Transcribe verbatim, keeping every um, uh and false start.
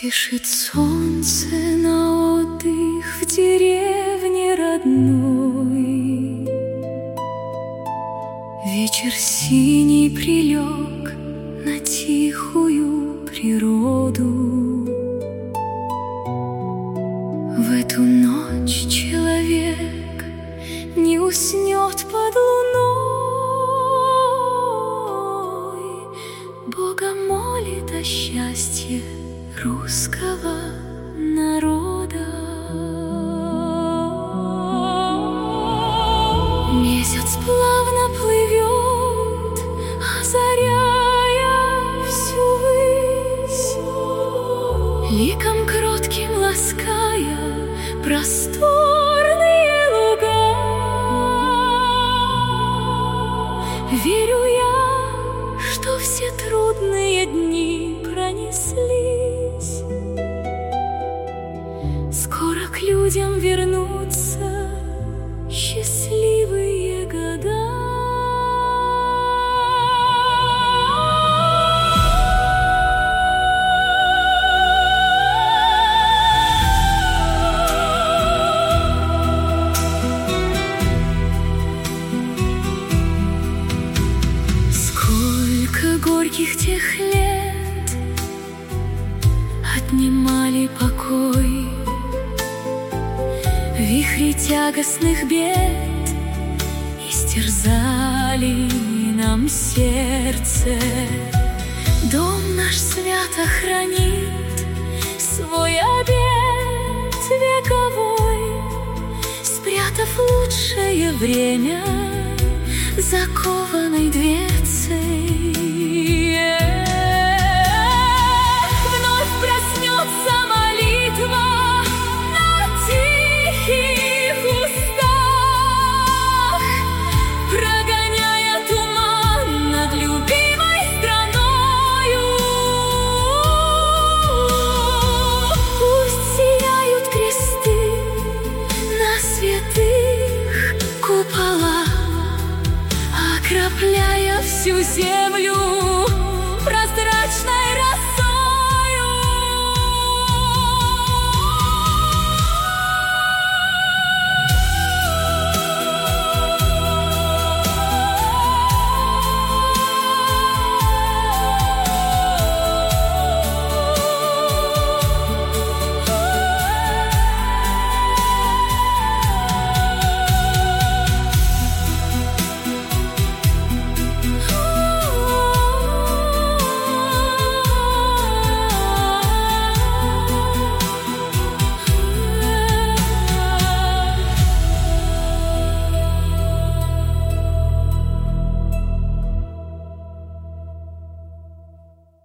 Спешит солнце на отдых в деревне родной. Вечер синий прилег на тихую природу. В эту ночь человек не уснет под луной. Бога молит о счастье русского народа. Месяц плавно плывет, озаряя всю высь, ликом кротким лаская просторные луга. Верю я, что все трудные дни пронеслись, скоро к людям вернутся счастливые года. Сколько горьких тех лет отнимали покой, вихри тягостных бед истерзали нам сердце. Дом наш свято хранит свой обет вековой, спрятав лучшее время закованной дверцей. Вновь проснется молитва на тихих устах, прогоняя туман над любимой страною. Пусть сияют кресты на святых куполах, окропляя всю землю прозрачно